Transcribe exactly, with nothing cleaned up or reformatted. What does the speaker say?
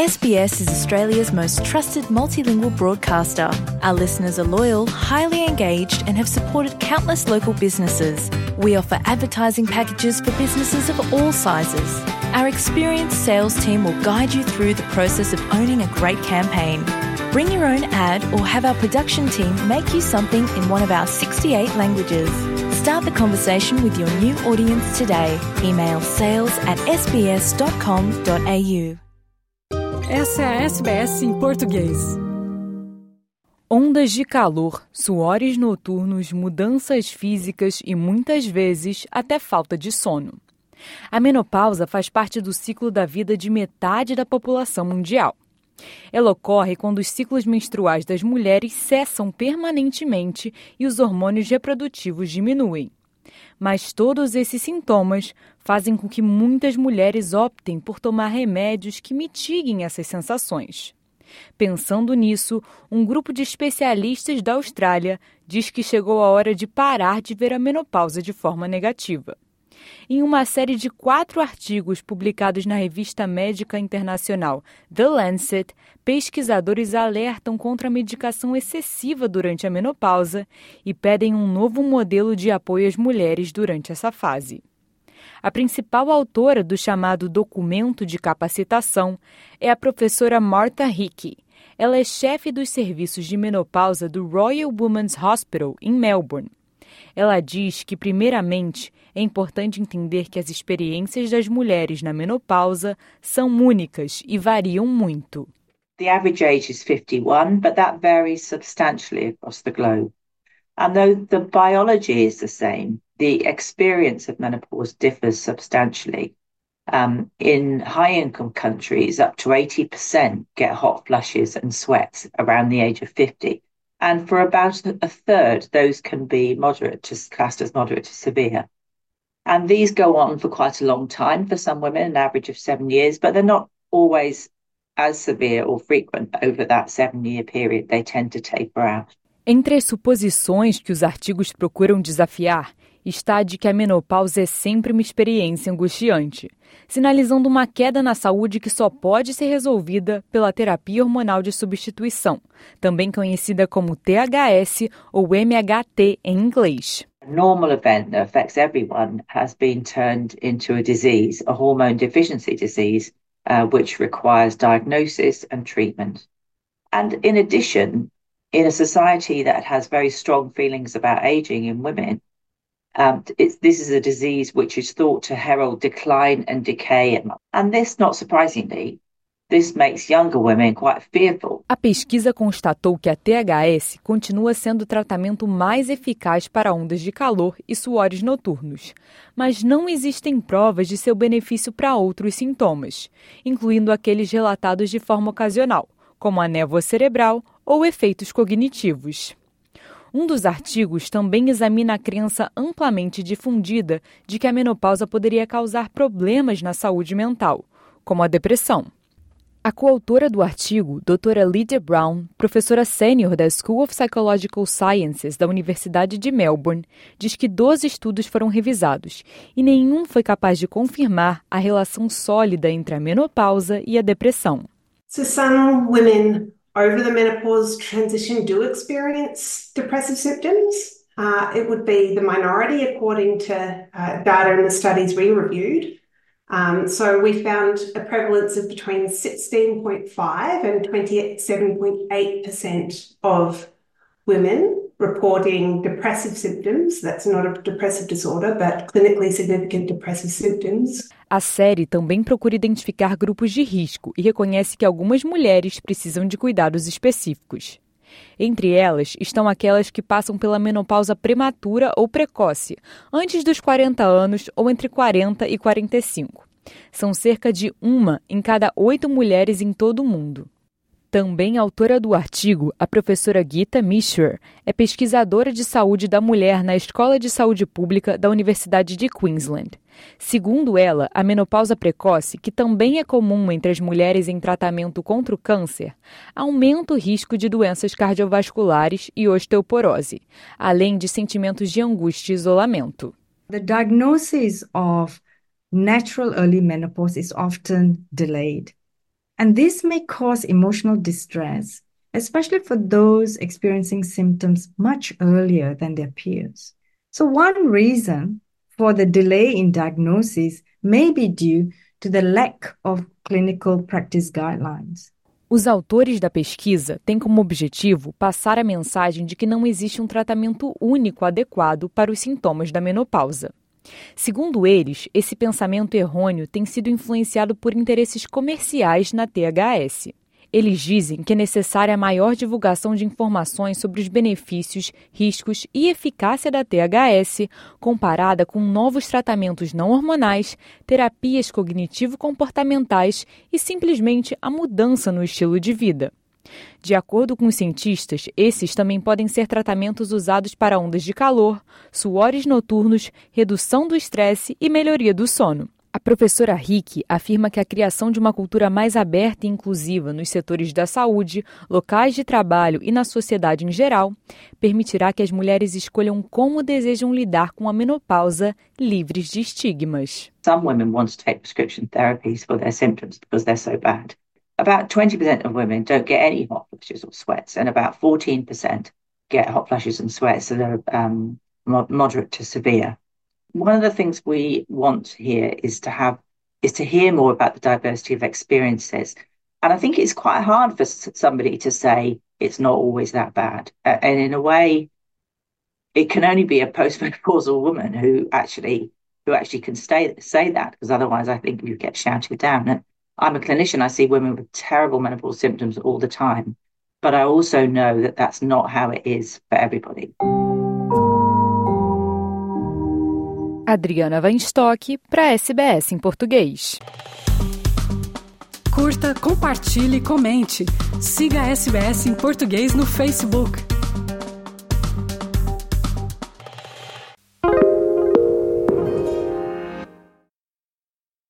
S B S is Australia's most trusted multilingual broadcaster. Our listeners are loyal, highly engaged, and have supported countless local businesses. We offer advertising packages for businesses of all sizes. Our experienced sales team will guide you through the process of owning a great campaign. Bring your own ad or have our production team make you something in one of our sixty-eight languages. Start the conversation with your new audience today. Email sales at s b s dot com dot a u. Essa é a S B S em português. Ondas de calor, suores noturnos, mudanças físicas e, muitas vezes, até falta de sono. A menopausa faz parte do ciclo da vida de metade da população mundial. Ela ocorre quando os ciclos menstruais das mulheres cessam permanentemente e os hormônios reprodutivos diminuem. Mas todos esses sintomas fazem com que muitas mulheres optem por tomar remédios que mitiguem essas sensações. Pensando nisso, um grupo de especialistas da Austrália diz que chegou a hora de parar de ver a menopausa de forma negativa. Em uma série de quatro artigos publicados na revista médica internacional The Lancet, pesquisadores alertam contra a medicação excessiva durante a menopausa e pedem um novo modelo de apoio às mulheres durante essa fase. A principal autora do chamado documento de capacitação é a professora Martha Hickey. Ela é chefe dos serviços de menopausa do Royal Women's Hospital, em Melbourne. Ela diz que, primeiramente, é importante entender que as experiências das mulheres na menopausa são únicas e variam muito. The average age is fifty-one, but that varies substantially across the globe. And though the biology is the same, the experience of menopause differs substantially. Um, in high-income countries, up to eighty percent get hot flushes and sweats around the age of fifty. And for about a third, those can be moderate to classed as moderate to severe. And these go on for quite a long time for some women, an average of seven years, but they're not always as severe or frequent over that seven-year period. They tend to taper out. Entre as suposições que os artigos procuram desafiar está a de que a menopausa é sempre uma experiência angustiante, sinalizando uma queda na saúde que só pode ser resolvida pela terapia hormonal de substituição, também conhecida como T H S ou M H T em inglês. A normal event that affects everyone has been turned into a disease, a hormone deficiency disease, uh, which requires diagnosis and treatment. And in addition, in a society that has very strong feelings about aging in women, um, it's, this is a disease which is thought to herald decline and decay. And this, not surprisingly, this makes younger women quite fearful. A pesquisa constatou que a T H S continua sendo o tratamento mais eficaz para ondas de calor e suores noturnos, mas não existem provas de seu benefício para outros sintomas, incluindo aqueles relatados de forma ocasional, como a névoa cerebral ou efeitos cognitivos. Um dos artigos também examina a crença amplamente difundida de que a menopausa poderia causar problemas na saúde mental, como a depressão. A coautora do artigo, doutora Lydia Brown, professora sênior da School of Psychological Sciences da Universidade de Melbourne, diz que doze estudos foram revisados e nenhum foi capaz de confirmar a relação sólida entre a menopausa e a depressão. So some women over the menopause transition do experience depressive symptoms. Uh, it would be the minority according to uh, data in the studies we reviewed. Um, so we found a prevalence of between sixteen point five and twenty-seven point eight percent of women reporting depressive symptoms. That's not a depressive disorder, but clinically significant depressive symptoms. A série também procura identificar grupos de risco e reconhece que algumas mulheres precisam de cuidados específicos. Entre elas estão aquelas que passam pela menopausa prematura ou precoce, antes dos quarenta anos ou entre quarenta e quarenta e cinco. São cerca de uma em cada oito mulheres em todo o mundo. Também autora do artigo, a professora Geeta Mishra é pesquisadora de saúde da mulher na Escola de Saúde Pública da Universidade de Queensland. Segundo ela, a menopausa precoce, que também é comum entre as mulheres em tratamento contra o câncer, aumenta o risco de doenças cardiovasculares e osteoporose, além de sentimentos de angústia e isolamento. The diagnosis of natural early menopause is often delayed. And this may cause emotional distress, especially for those experiencing symptoms much earlier than their peers. So one reason for the delay in diagnosis may be due to the lack of clinical practice guidelines. Os autores da pesquisa têm como objetivo passar a mensagem de que não existe um tratamento único adequado para os sintomas da menopausa. Segundo eles, esse pensamento errôneo tem sido influenciado por interesses comerciais na T H S. Eles dizem que é necessária a maior divulgação de informações sobre os benefícios, riscos e eficácia da T H S, comparada com novos tratamentos não hormonais, terapias cognitivo-comportamentais e simplesmente a mudança no estilo de vida. De acordo com os cientistas, esses também podem ser tratamentos usados para ondas de calor, suores noturnos, redução do estresse e melhoria do sono. A professora Rick afirma que a criação de uma cultura mais aberta e inclusiva nos setores da saúde, locais de trabalho e na sociedade em geral permitirá que as mulheres escolham como desejam lidar com a menopausa livres de estigmas. Some women want to take prescription therapies for their symptoms because they're so bad. About twenty percent of women don't get any hot flashes or sweats, and about fourteen percent get hot flashes and sweats that are um, moderate to severe. One of the things we want here is to have is to hear more about the diversity of experiences. And I think it's quite hard for somebody to say it's not always that bad. Uh, and in a way, it can only be a postmenopausal woman who actually who actually can stay, say that, because otherwise I think you get shouted down. And I'm a clinician. I see women with terrible menopausal symptoms all the time. But I also know that that's not how it is for everybody. Adriana Weinstock, para a S B S em português. Curta, compartilhe, comente. Siga a S B S em português no Facebook.